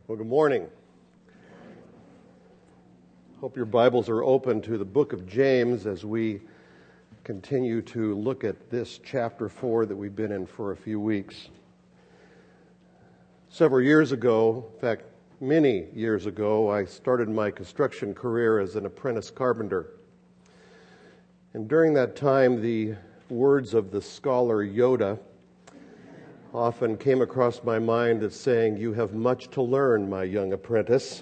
Well, good morning. Hope your Bibles are open to the book of James as we continue to look at this chapter 4 that we've been in for a few weeks. Several years ago, in fact, many years ago, I started my construction career as an apprentice carpenter. And during that time, the words of the scholar Yoda often came across my mind as saying, "You have much to learn, my young apprentice."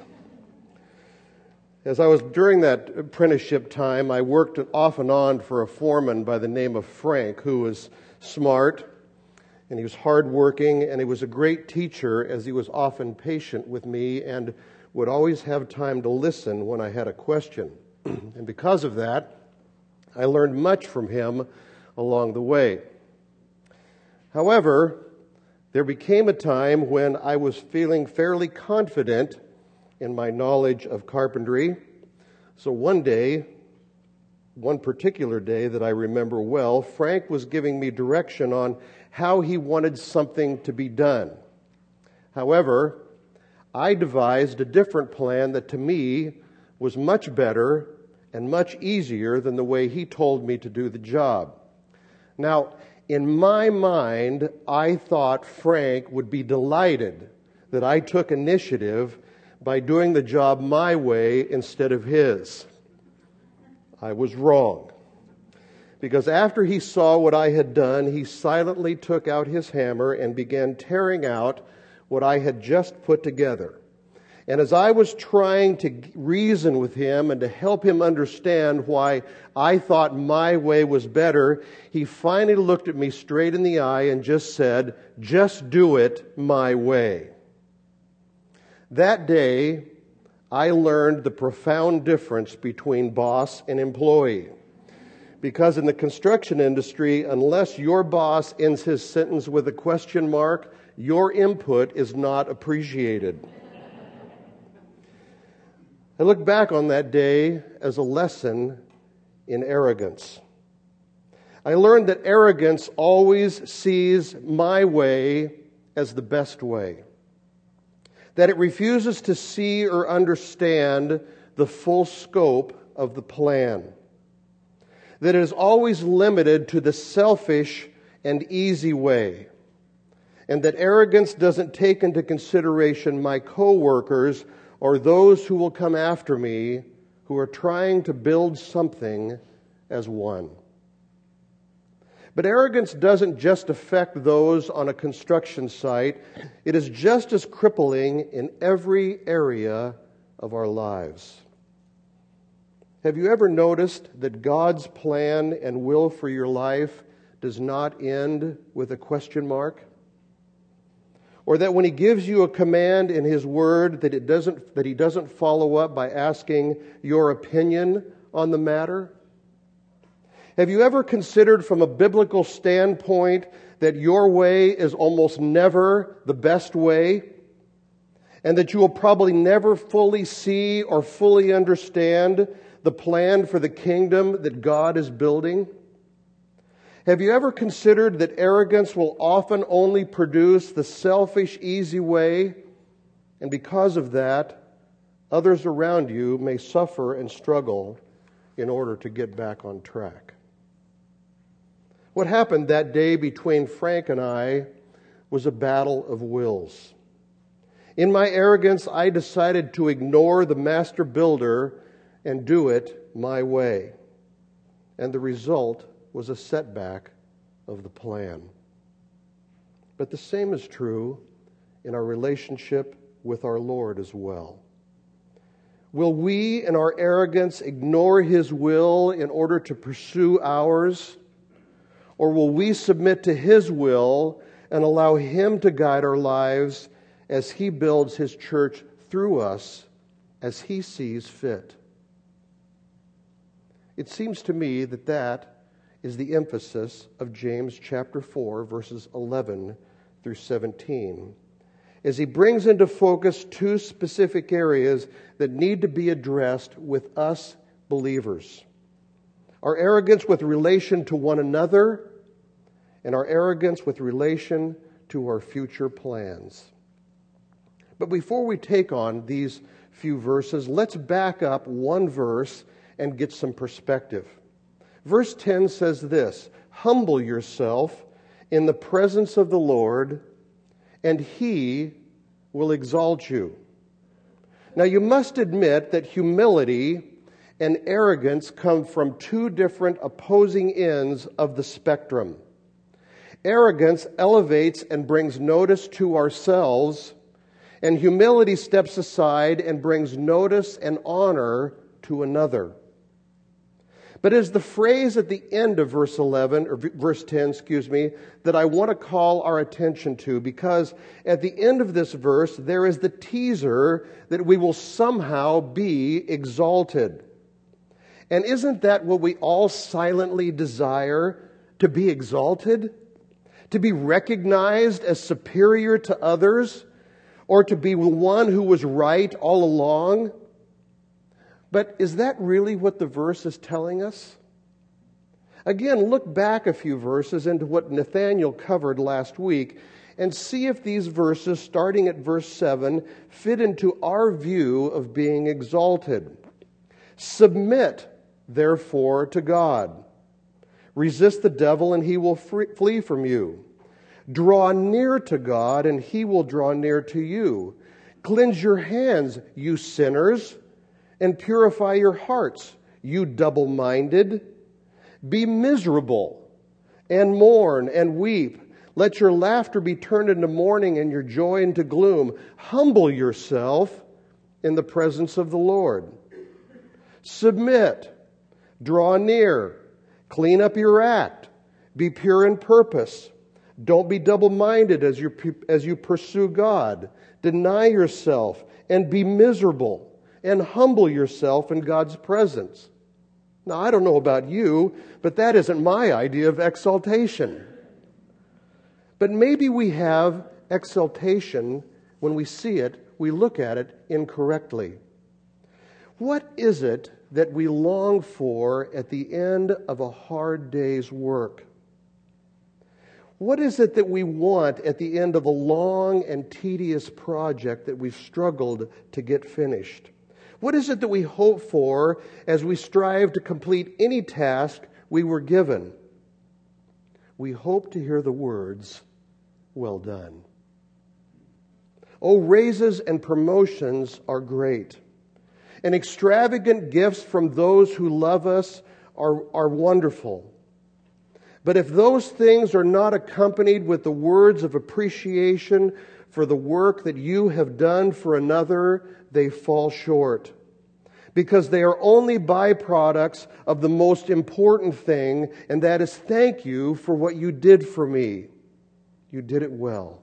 As I was during that apprenticeship time, I worked off and on for a foreman by the name of Frank, who was smart, and he was hardworking, and he was a great teacher, as he was often patient with me and would always have time to listen when I had a question. And because of that, I learned much from him along the way. However, there became a time when I was feeling fairly confident in my knowledge of carpentry. So one particular day that I remember well, Frank was giving me direction on how he wanted something to be done. However, I devised a different plan that to me was much better and much easier than the way he told me to do the job. Now, in my mind, I thought Frank would be delighted that I took initiative by doing the job my way instead of his. I was wrong. Because after he saw what I had done, he silently took out his hammer and began tearing out what I had just put together. And as I was trying to reason with him and to help him understand why I thought my way was better, he finally looked at me straight in the eye and just said, "Just do it my way." That day, I learned the profound difference between boss and employee. Because in the construction industry, unless your boss ends his sentence with a question mark, your input is not appreciated. I look back on that day as a lesson in arrogance. I learned that arrogance always sees my way as the best way. That it refuses to see or understand the full scope of the plan. That it is always limited to the selfish and easy way. And that arrogance doesn't take into consideration my co-workers or those who will come after me who are trying to build something as one. But arrogance doesn't just affect those on a construction site. It is just as crippling in every area of our lives. Have you ever noticed that God's plan and will for your life does not end with a question mark? Or that when He gives you a command in His Word that He doesn't follow up by asking your opinion on the matter? Have you ever considered from a biblical standpoint that your way is almost never the best way? And that you will probably never fully see or fully understand the plan for the kingdom that God is building? Have you ever considered that arrogance will often only produce the selfish, easy way, and because of that, others around you may suffer and struggle in order to get back on track? What happened that day between Frank and I was a battle of wills. In my arrogance, I decided to ignore the master builder and do it my way. And the result was a setback of the plan. But the same is true in our relationship with our Lord as well. Will we, in our arrogance, ignore His will in order to pursue ours? Or will we submit to His will and allow Him to guide our lives as He builds His church through us as He sees fit? It seems to me that is the emphasis of James chapter 4, verses 11 through 17, as he brings into focus two specific areas that need to be addressed with us believers. Our arrogance with relation to one another, and our arrogance with relation to our future plans. But before we take on these few verses, let's back up one verse and get some perspective. Verse 10 says this, "Humble yourself in the presence of the Lord, and He will exalt you." Now you must admit that humility and arrogance come from two different opposing ends of the spectrum. Arrogance elevates and brings notice to ourselves, and humility steps aside and brings notice and honor to another. But as the phrase at the end of verse 11, or verse 10, that I want to call our attention to, because at the end of this verse, there is the teaser that we will somehow be exalted. And isn't that what we all silently desire? To be exalted? To be recognized as superior to others? Or to be the one who was right all along? But is that really what the verse is telling us? Again, look back a few verses into what Nathaniel covered last week and see if these verses, starting at verse 7, fit into our view of being exalted. "Submit, therefore, to God. Resist the devil, and he will flee from you. Draw near to God, and He will draw near to you. Cleanse your hands, you sinners, and purify your hearts, you double-minded. Be miserable, and mourn, and weep. Let your laughter be turned into mourning, and your joy into gloom. Humble yourself in the presence of the Lord. Submit, draw near, clean up your act, be pure in purpose. Don't be double-minded as you pursue God. Deny yourself and be miserable, and humble yourself in God's presence." Now, I don't know about you, but that isn't my idea of exaltation. But maybe we have exaltation when we see it, we look at it incorrectly. What is it that we long for at the end of a hard day's work? What is it that we want at the end of a long and tedious project that we've struggled to get finished? What is it that we hope for as we strive to complete any task we were given? We hope to hear the words, "Well done." Oh, raises and promotions are great. And extravagant gifts from those who love us are wonderful. But if those things are not accompanied with the words of appreciation for the work that you have done for another, they fall short. Because they are only byproducts of the most important thing, and that is thank you for what you did for me. You did it well.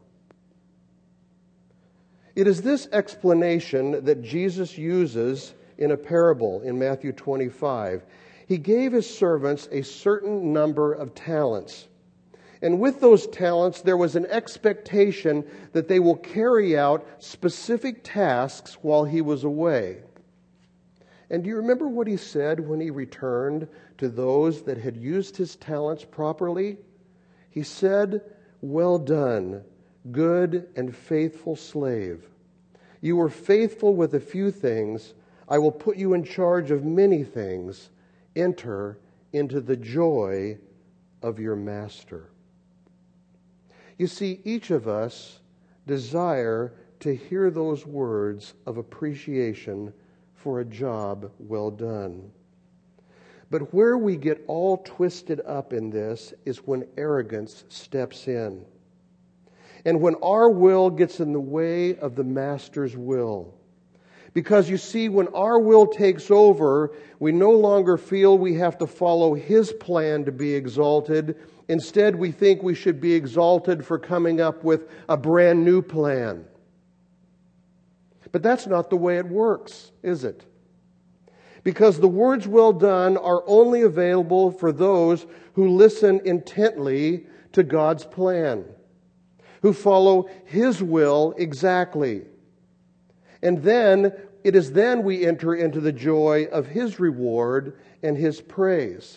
It is this explanation that Jesus uses in a parable in Matthew 25. He gave his servants a certain number of talents. And with those talents, there was an expectation that they will carry out specific tasks while he was away. And do you remember what he said when he returned to those that had used his talents properly? He said, "Well done, good and faithful slave. You were faithful with a few things. I will put you in charge of many things. Enter into the joy of your master." You see, each of us desire to hear those words of appreciation for a job well done. But where we get all twisted up in this is when arrogance steps in. And when our will gets in the way of the Master's will. Because you see, when our will takes over, we no longer feel we have to follow His plan to be exalted. Instead, we think we should be exalted for coming up with a brand new plan. But that's not the way it works, is it? Because the words "well done" are only available for those who listen intently to God's plan, who follow His will exactly. And then, it is then we enter into the joy of His reward and His praise.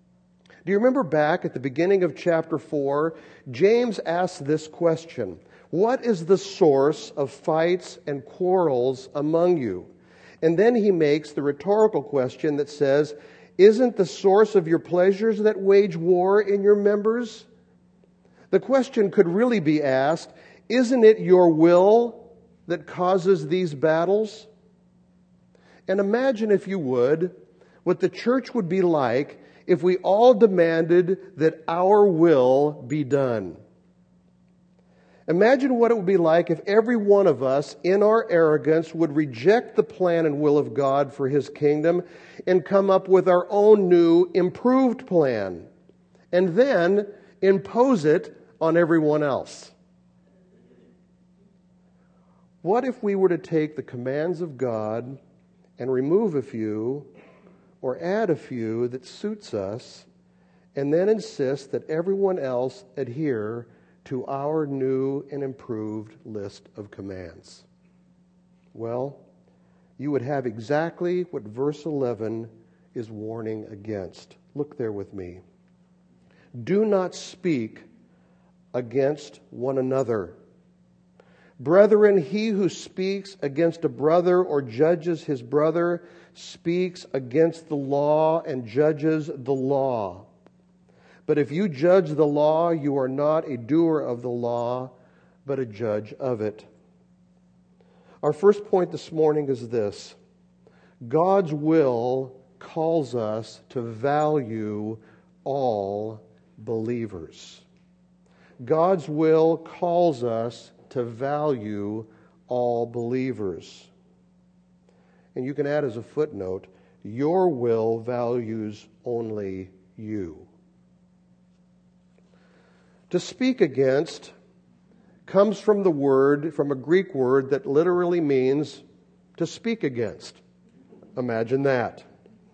Do you remember back at the beginning of chapter 4, James asked this question: What is the source of fights and quarrels among you? And then he makes the rhetorical question that says, isn't the source of your pleasures that wage war in your members? The question could really be asked, isn't it your will that causes these battles? And imagine, if you would, what the church would be like if we all demanded that our will be done. Imagine what it would be like if every one of us, in our arrogance, would reject the plan and will of God for His kingdom and come up with our own new, improved plan, and then impose it on everyone else. What if we were to take the commands of God and remove a few or add a few that suits us, and then insist that everyone else adhere to our new and improved list of commands? Well, you would have exactly what verse 11 is warning against. Look there with me. Do not speak against one another. Brethren, he who speaks against a brother or judges his brother speaks against the law and judges the law. But if you judge the law, you are not a doer of the law, but a judge of it. Our first point this morning is this: God's will calls us to value all believers. God's will calls us to value all believers. And you can add as a footnote, your will values only you. To speak against comes from a Greek word that literally means to speak against. Imagine that.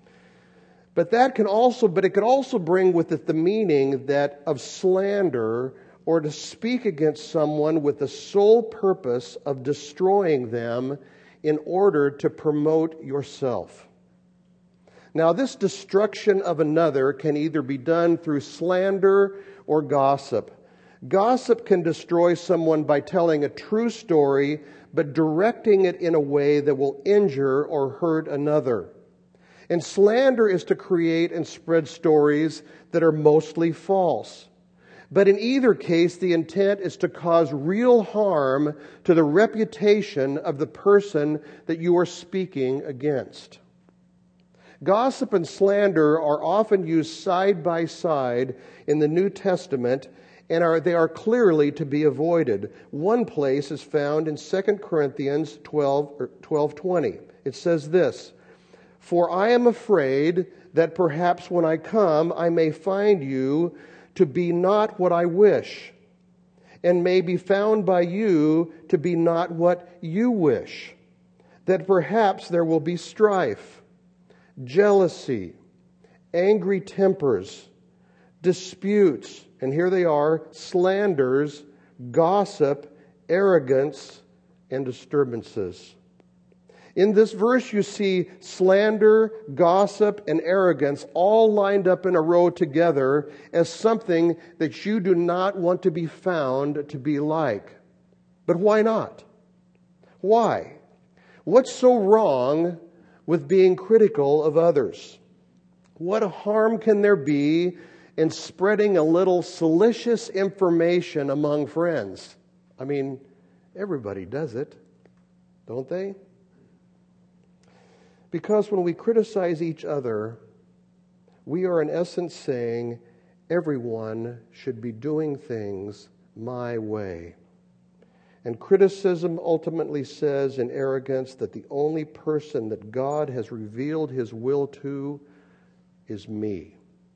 But it could also bring with it the meaning that of slander, or to speak against someone with the sole purpose of destroying them in order to promote yourself. Now, this destruction of another can either be done through slander or gossip. Gossip can destroy someone by telling a true story, but directing it in a way that will injure or hurt another. And slander is to create and spread stories that are mostly false. But in either case, the intent is to cause real harm to the reputation of the person that you are speaking against. Gossip and slander are often used side by side in the New Testament, and they are clearly to be avoided. One place is found in 2 Corinthians 12:20. It says this, "For I am afraid that perhaps when I come I may find you to be not what I wish, and may be found by you to be not what you wish, that perhaps there will be strife, jealousy, angry tempers, disputes," and here they are, "slanders, gossip, arrogance, and disturbances." In this verse, you see slander, gossip, and arrogance all lined up in a row together as something that you do not want to be found to be like. But why not? Why? What's so wrong with being critical of others? What harm can there be in spreading a little salacious information among friends? I mean, everybody does it, don't they? Because when we criticize each other, we are in essence saying, everyone should be doing things my way. And criticism ultimately says in arrogance that the only person that God has revealed His will to is me.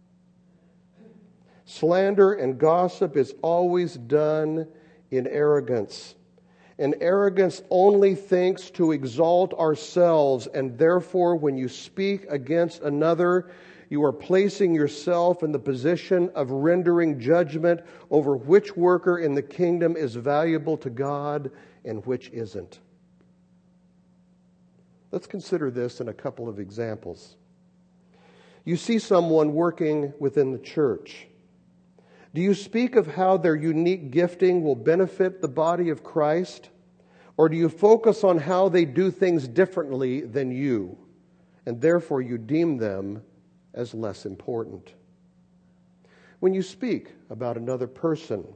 Slander and gossip is always done in arrogance. And arrogance only thinks to exalt ourselves, and therefore when you speak against another, you are placing yourself in the position of rendering judgment over which worker in the kingdom is valuable to God and which isn't. Let's consider this in a couple of examples. You see someone working within the church. Do you speak of how their unique gifting will benefit the body of Christ? Or do you focus on how they do things differently than you, and therefore you deem them as less important? When you speak about another person,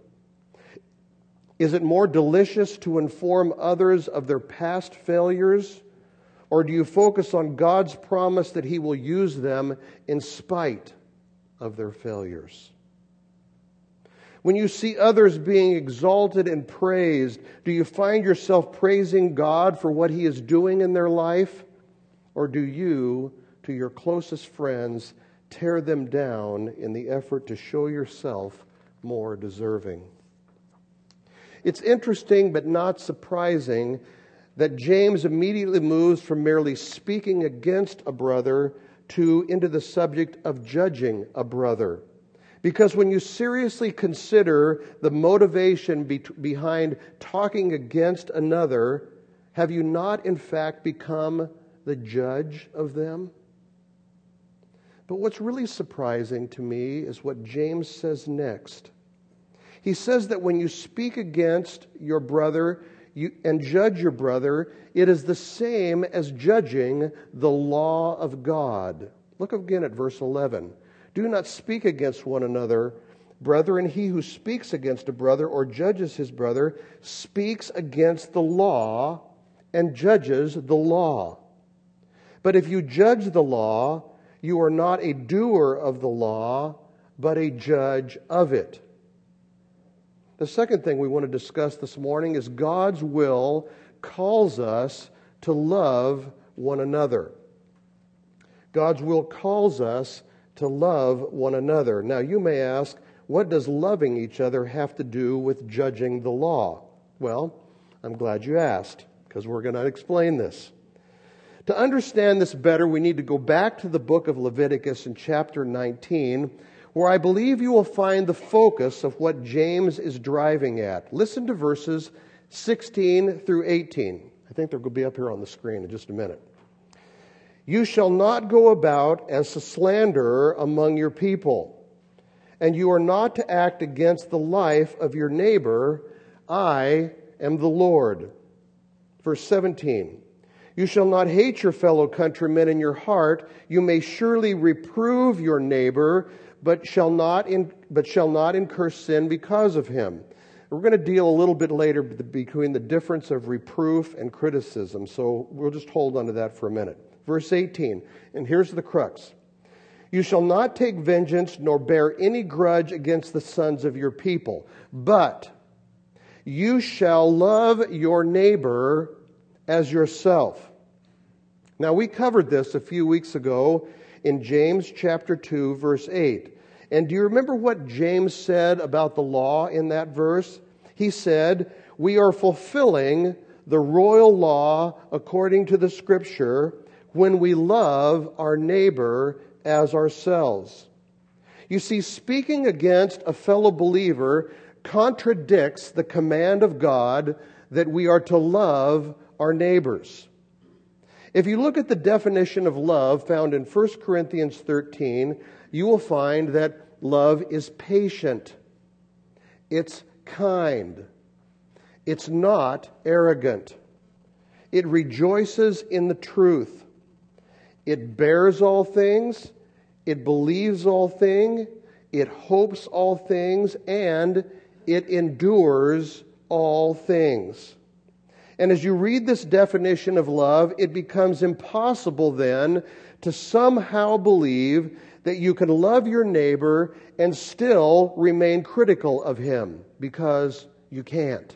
is it more delicious to inform others of their past failures, or do you focus on God's promise that He will use them in spite of their failures? When you see others being exalted and praised, do you find yourself praising God for what He is doing in their life? Or do you, to your closest friends, tear them down in the effort to show yourself more deserving? It's interesting but not surprising that James immediately moves from merely speaking against a brother into the subject of judging a brother. Because when you seriously consider the motivation behind talking against another, have you not in fact become the judge of them? But what's really surprising to me is what James says next. He says that when you speak against your brother and judge your brother, it is the same as judging the law of God. Look again at verse 11. Do not speak against one another, brethren. He who speaks against a brother or judges his brother speaks against the law and judges the law. But if you judge the law, you are not a doer of the law, but a judge of it. The second thing we want to discuss this morning is God's will calls us to love one another. God's will calls us to love one another. Now, you may ask, what does loving each other have to do with judging the law? Well, I'm glad you asked, because we're going to explain this. To understand this better, we need to go back to the book of Leviticus in chapter 19, where I believe you will find the focus of what James is driving at. Listen to verses 16 through 18. I think they're going to be up here on the screen in just a minute. You shall not go about as a slanderer among your people, and you are not to act against the life of your neighbor. I am the Lord. Verse 17. You shall not hate your fellow countrymen in your heart. You may surely reprove your neighbor, but shall not incur sin because of him. We're going to deal a little bit later between the difference of reproof and criticism, so we'll just hold on to that for a minute. Verse 18, and here's the crux. You shall not take vengeance nor bear any grudge against the sons of your people, but you shall love your neighbor as yourself. Now, we covered this a few weeks ago in James chapter 2, verse 8. And do you remember what James said about the law in that verse? He said, we are fulfilling the royal law according to the Scripture when we love our neighbor as ourselves. You see, speaking against a fellow believer contradicts the command of God that we are to love our neighbors. If you look at the definition of love found in 1 Corinthians 13, you will find that love is patient. It's kind. It's not arrogant. It rejoices in the truth. It bears all things. It believes all things. It hopes all things. And it endures all things. And as you read this definition of love, it becomes impossible then to somehow believe that you can love your neighbor and still remain critical of him, because you can't.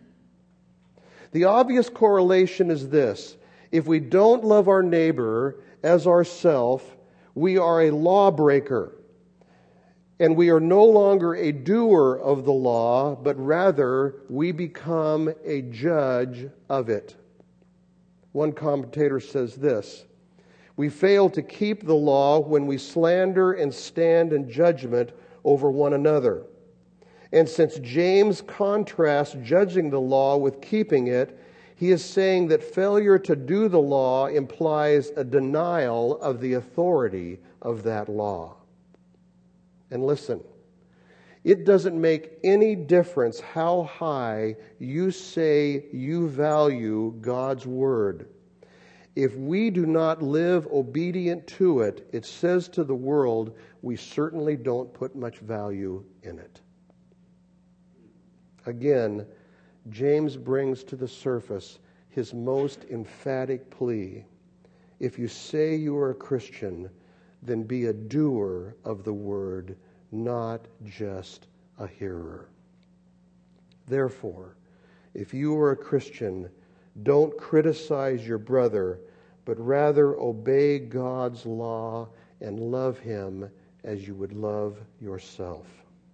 The obvious correlation is this. If we don't love our neighbor as ourself, we are a lawbreaker. And we are no longer a doer of the law, but rather we become a judge of it. One commentator says this: we fail to keep the law when we slander and stand in judgment over one another. And since James contrasts judging the law with keeping it, he is saying that failure to do the law implies a denial of the authority of that law. And listen, It doesn't make any difference how high you say you value God's Word. If we do not live obedient to it, it says to the world, we certainly don't put much value in it. Again, James brings to the surface his most emphatic plea. If you say you are a Christian, then be a doer of the word, not just a hearer. Therefore, if you are a Christian, don't criticize your brother, but rather obey God's law and love him as you would love yourself.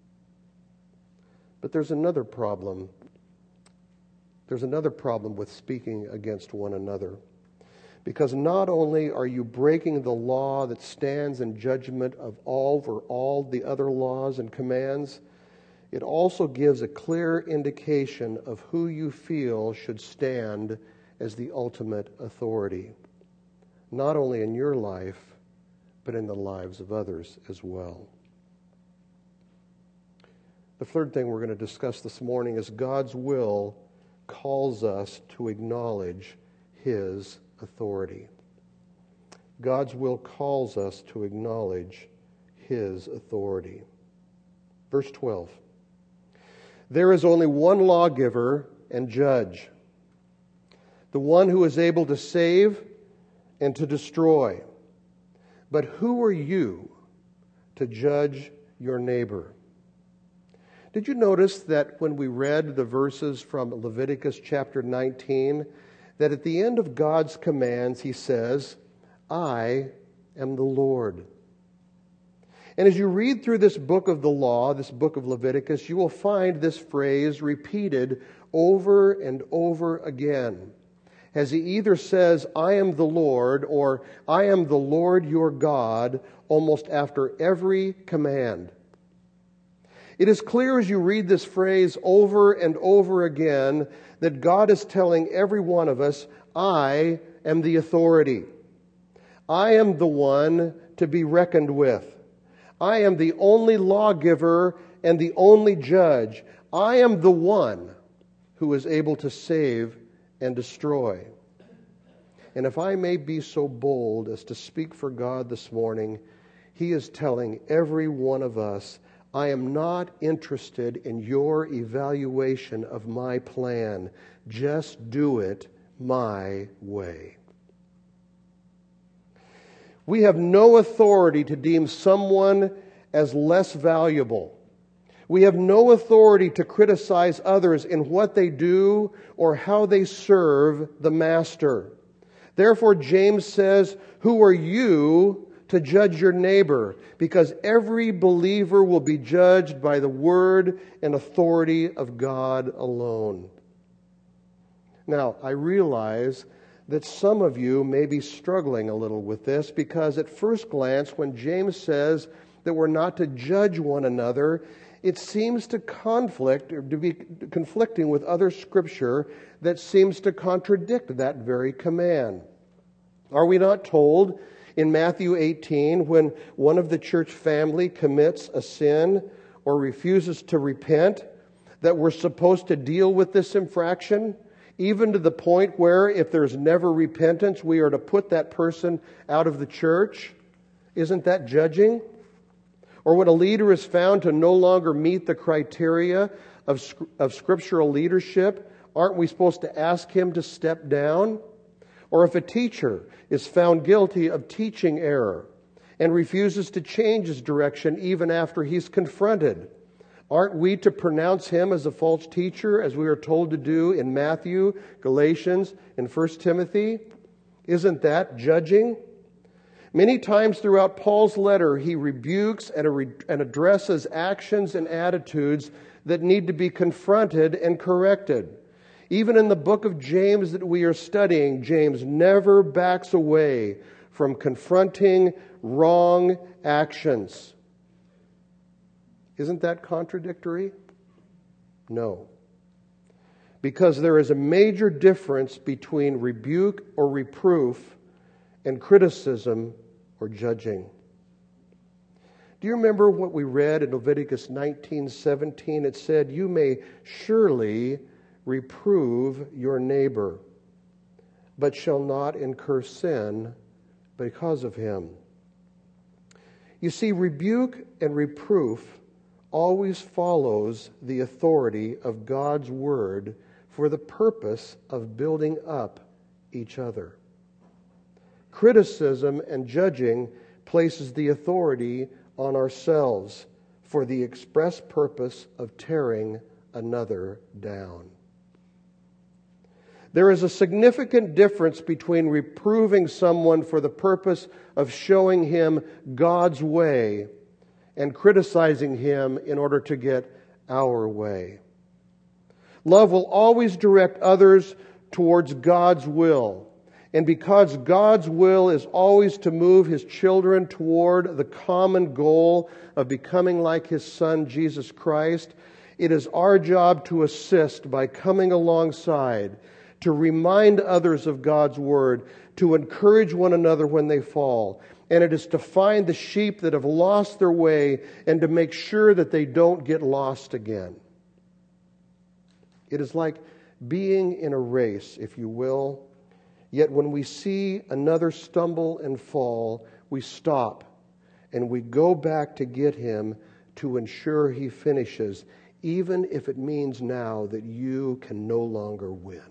But there's another problem. There's another problem with speaking against one another. Because not only are you breaking the law that stands in judgment of all the other laws and commands, it also gives a clear indication of who you feel should stand as the ultimate authority, not only in your life, but in the lives of others as well. The third thing we're going to discuss this morning is God's will calls us to acknowledge His authority. God's will calls us to acknowledge His authority. Verse 12. There is only one lawgiver and judge, the one who is able to save and to destroy. But who are you to judge your neighbor? Did you notice that when we read the verses from Leviticus chapter 19, that at the end of God's commands, He says, I am the Lord. And as you read through this book of the law, this book of Leviticus, you will find this phrase repeated over and over again. As He either says, I am the Lord, or I am the Lord your God, almost after every command. It is clear as you read this phrase over and over again that God is telling every one of us, I am the authority. I am the one to be reckoned with. I am the only lawgiver and the only judge. I am the one who is able to save and destroy. And if I may be so bold as to speak for God this morning, He is telling every one of us, I am not interested in your evaluation of my plan. Just do it my way. We have no authority to deem someone as less valuable. We have no authority to criticize others in what they do or how they serve the Master. Therefore, James says, who are you to judge your neighbor? Because every believer will be judged by the word and authority of God alone. Now, I realize that some of you may be struggling a little with this, because at first glance, when James says that we're not to judge one another, it seems to conflict or to be conflicting with other scripture that seems to contradict that very command. Are we not told in Matthew 18, when one of the church family commits a sin or refuses to repent, that we're supposed to deal with this infraction, even to the point where if there's never repentance, we are to put that person out of the church? Isn't that judging? Or when a leader is found to no longer meet the criteria of scriptural leadership, aren't we supposed to ask him to step down? Or if a teacher is found guilty of teaching error and refuses to change his direction even after he's confronted, aren't we to pronounce him as a false teacher, as we are told to do in Matthew, Galatians, and 1 Timothy? Isn't that judging? Many times throughout Paul's letter, he rebukes and addresses actions and attitudes that need to be confronted and corrected. Even in the book of James that we are studying, James never backs away from confronting wrong actions. Isn't that contradictory? No. Because there is a major difference between rebuke or reproof and criticism or judging. Do you remember what we read in Leviticus 19:17? It said, "You may surely reprove your neighbor, but shall not incur sin because of him." You see, rebuke and reproof always follows the authority of God's Word for the purpose of building up each other. Criticism and judging places the authority on ourselves for the express purpose of tearing another down. There is a significant difference between reproving someone for the purpose of showing him God's way and criticizing him in order to get our way. Love will always direct others towards God's will. And because God's will is always to move His children toward the common goal of becoming like His Son, Jesus Christ, it is our job to assist by coming alongside, to remind others of God's Word, to encourage one another when they fall. And it is to find the sheep that have lost their way and to make sure that they don't get lost again. It is like being in a race, if you will. Yet when we see another stumble and fall, we stop and we go back to get him to ensure he finishes, even if it means now that you can no longer win.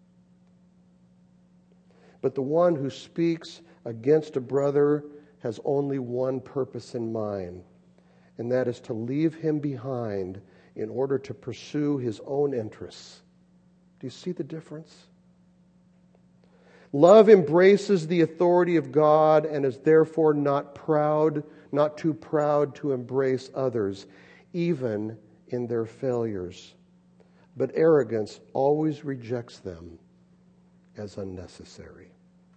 But the one who speaks against a brother has only one purpose in mind, and that is to leave him behind in order to pursue his own interests. Do you see the difference? Love embraces the authority of God and is therefore not too proud to embrace others, even in their failures. But arrogance always rejects them as unnecessary.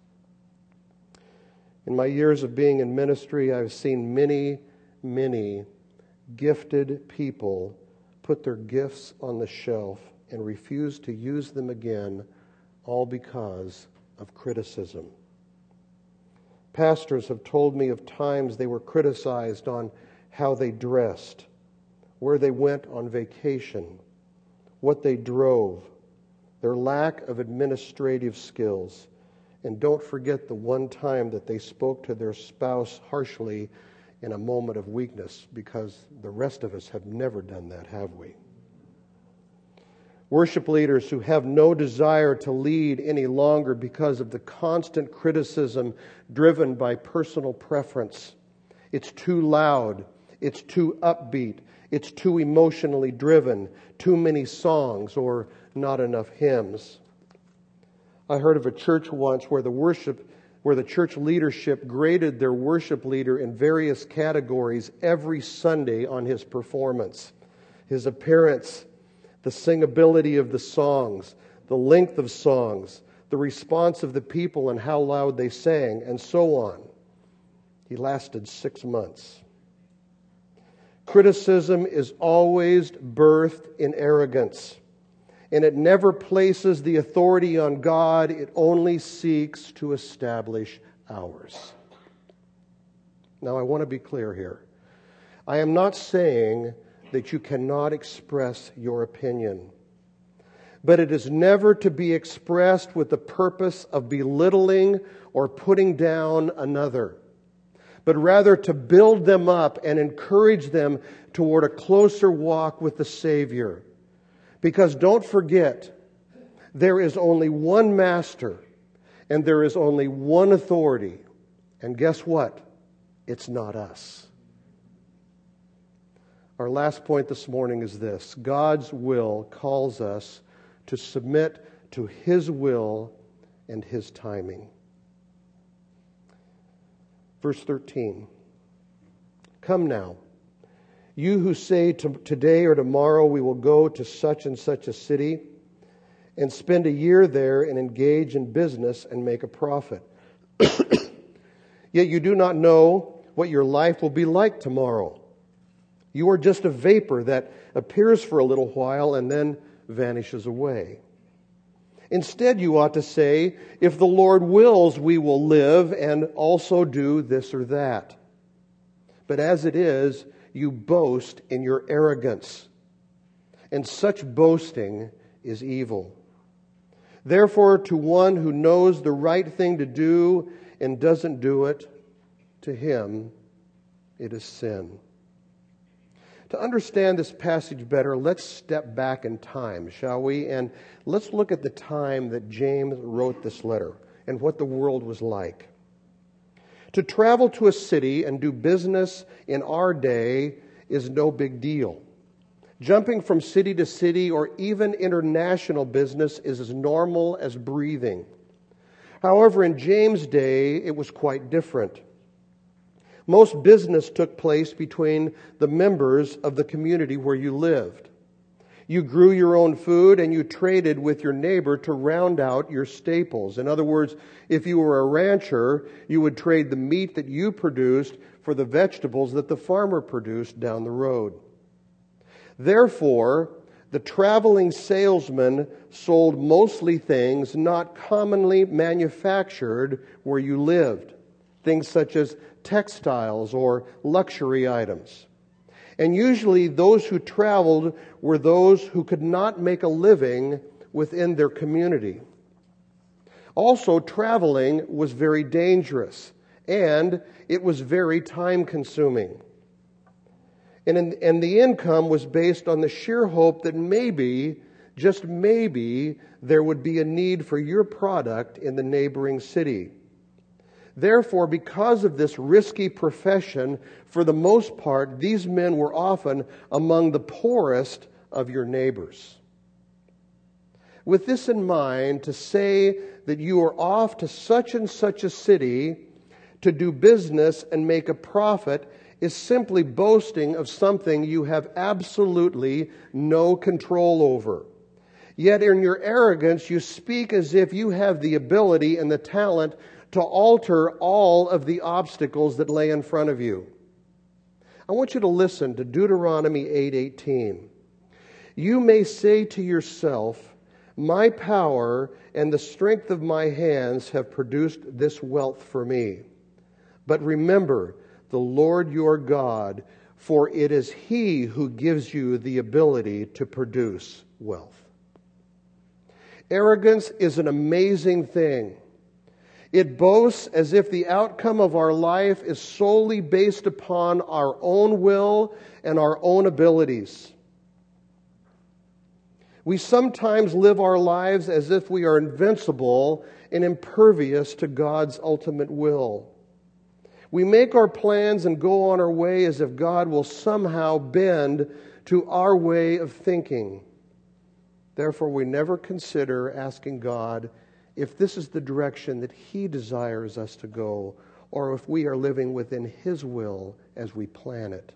In my years of being in ministry, I've seen many gifted people put their gifts on the shelf and refuse to use them again, all because of criticism. Pastors have told me of times they were criticized on how they dressed, where they went on vacation, what they drove, their lack of administrative skills. And don't forget the one time that they spoke to their spouse harshly in a moment of weakness, because the rest of us have never done that, have we? Worship leaders who have no desire to lead any longer because of the constant criticism driven by personal preference. It's too loud. It's too upbeat. It's too emotionally driven. Too many songs or not enough hymns. I heard of a church once where the church leadership graded their worship leader in various categories every Sunday on his performance, his appearance, the singability of the songs, the length of songs, the response of the people and how loud they sang, and so on. He lasted 6 months. Criticism is always birthed in arrogance, and it never places the authority on God. It only seeks to establish ours. Now, I want to be clear here. I am not saying that you cannot express your opinion, but it is never to be expressed with the purpose of belittling or putting down another, but rather to build them up and encourage them toward a closer walk with the Savior. Because don't forget, there is only one master and there is only one authority. And guess what? It's not us. Our last point this morning is this: God's will calls us to submit to His will and His timing. Verse 13. Come now, you who say today or tomorrow we will go to such and such a city and spend a year there and engage in business and make a profit. Yet you do not know what your life will be like tomorrow. You are just a vapor that appears for a little while and then vanishes away. Instead, you ought to say, if the Lord wills, we will live and also do this or that. But as it is, you boast in your arrogance. And such boasting is evil. Therefore, to one who knows the right thing to do and doesn't do it, to him it is sin. To understand this passage better, let's step back in time, shall we? And let's look at the time that James wrote this letter and what the world was like. To travel to a city and do business in our day is no big deal. Jumping from city to city or even international business is as normal as breathing. However, in James' day, it was quite different. Most business took place between the members of the community where you lived. You grew your own food and you traded with your neighbor to round out your staples. In other words, if you were a rancher, you would trade the meat that you produced for the vegetables that the farmer produced down the road. Therefore, the traveling salesman sold mostly things not commonly manufactured where you lived. Things such as textiles or luxury items. And usually those who traveled were those who could not make a living within their community. Also, traveling was very dangerous and it was very time-consuming. And the income was based on the sheer hope that maybe, just maybe, there would be a need for your product in the neighboring city. Therefore, because of this risky profession, for the most part, these men were often among the poorest of your neighbors. With this in mind, to say that you are off to such and such a city to do business and make a profit is simply boasting of something you have absolutely no control over. Yet in your arrogance, you speak as if you have the ability and the talent to alter all of the obstacles that lay in front of you. I want you to listen to Deuteronomy 8:18. You may say to yourself, my power and the strength of my hands have produced this wealth for me. But remember the Lord your God, for it is He who gives you the ability to produce wealth. Arrogance is an amazing thing. It boasts as if the outcome of our life is solely based upon our own will and our own abilities. We sometimes live our lives as if we are invincible and impervious to God's ultimate will. We make our plans and go on our way as if God will somehow bend to our way of thinking. Therefore, we never consider asking God if this is the direction that He desires us to go, or if we are living within His will as we plan it.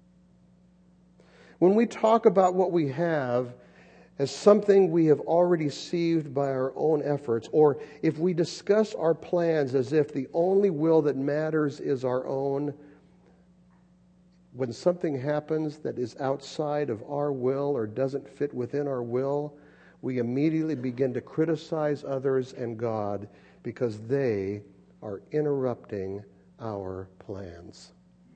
When we talk about what we have as something we have already received by our own efforts, or if we discuss our plans as if the only will that matters is our own, when something happens that is outside of our will or doesn't fit within our will, we immediately begin to criticize others and God because they are interrupting our plans.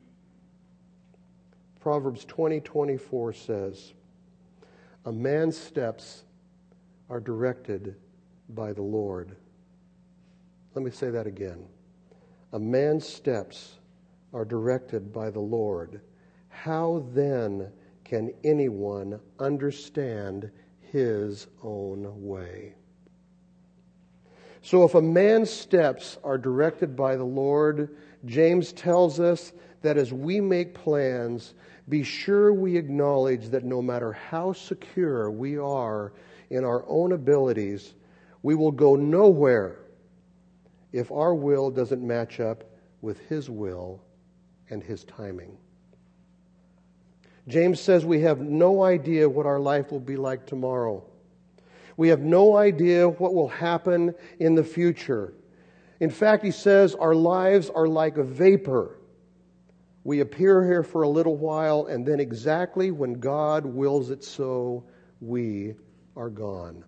Proverbs 20:24 says, a man's steps are directed by the Lord. Let me say that again. A man's steps are directed by the Lord. How then can anyone understand his own way? So if a man's steps are directed by the Lord, James tells us that as we make plans, be sure we acknowledge that no matter how secure we are in our own abilities, we will go nowhere if our will doesn't match up with His will and His timing. James says we have no idea what our life will be like tomorrow. We have no idea what will happen in the future. In fact, he says our lives are like a vapor. We appear here for a little while, and then exactly when God wills it so, we are gone.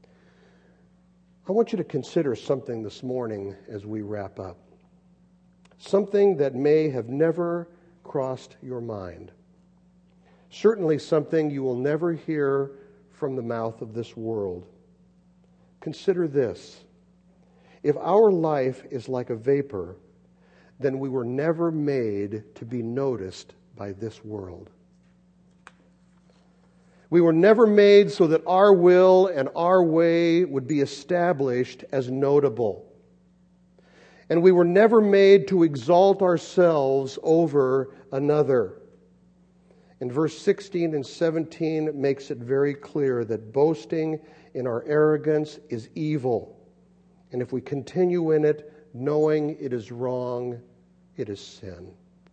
I want you to consider something this morning as we wrap up. something that may have never crossed your mind. Certainly something you will never hear from the mouth of this world. Consider this. If our life is like a vapor, then we were never made to be noticed by this world. We were never made so that our will and our way would be established as notable. And we were never made to exalt ourselves over another. In verse 16 and 17, it makes it very clear that boasting in our arrogance is evil. And if we continue in it, knowing it is wrong, it is sin.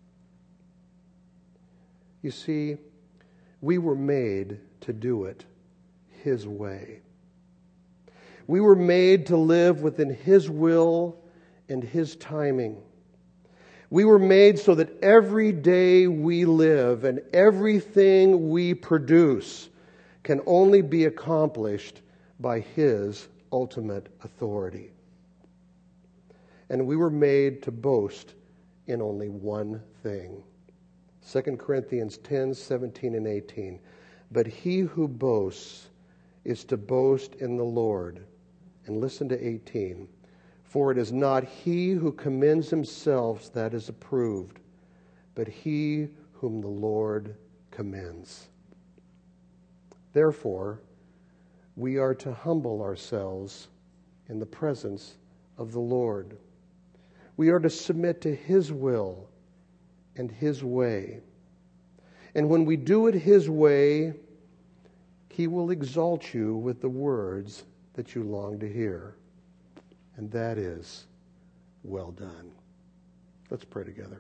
You see, we were made to do it His way. We were made to live within His will and His timing. We were made so that every day we live and everything we produce can only be accomplished by His ultimate authority. And we were made to boast in only one thing. 2 Corinthians 10, 17, and 18. But he who boasts is to boast in the Lord. And listen to 18. For it is not he who commends himself that is approved, but he whom the Lord commends. Therefore, we are to humble ourselves in the presence of the Lord. We are to submit to His will and His way. And when we do it His way, He will exalt you with the words that you long to hear. And that is, well done. Let's pray together.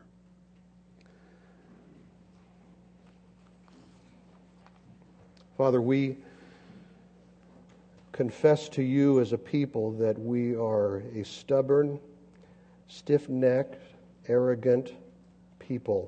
Father, we confess to you as a people that we are a stubborn, stiff-necked, arrogant people.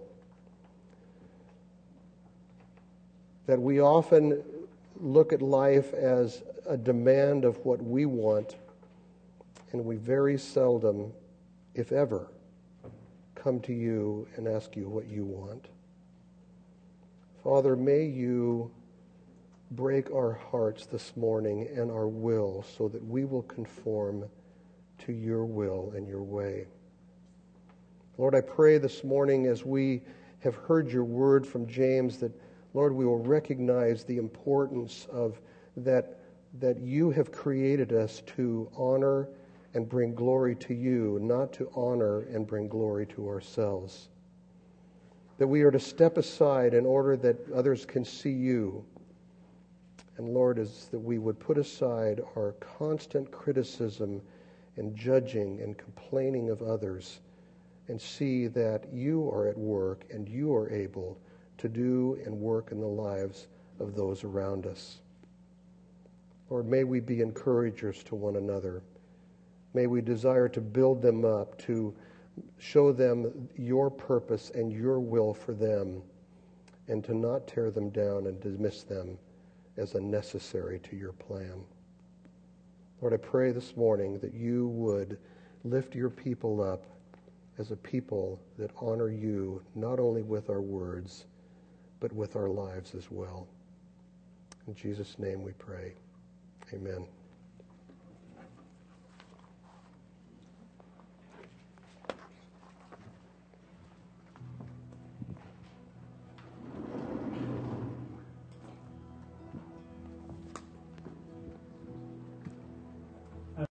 That we often look at life as a demand of what we want, and we very seldom, if ever, come to you and ask you what you want. Father, may you break our hearts this morning and our will so that we will conform to your will and your way. Lord, I pray this morning as we have heard your word from James that, Lord, we will recognize the importance of that you have created us to honor and bring glory to you, not to honor and bring glory to ourselves. That we are to step aside in order that others can see you. And Lord, is that we would put aside our constant criticism and judging and complaining of others and see that you are at work and you are able to do and work in the lives of those around us. Lord, may we be encouragers to one another. May we desire to build them up, to show them your purpose and your will for them, and to not tear them down and dismiss them as unnecessary to your plan. Lord, I pray this morning that you would lift your people up as a people that honor you, not only with our words, but with our lives as well. In Jesus' name we pray. Amen.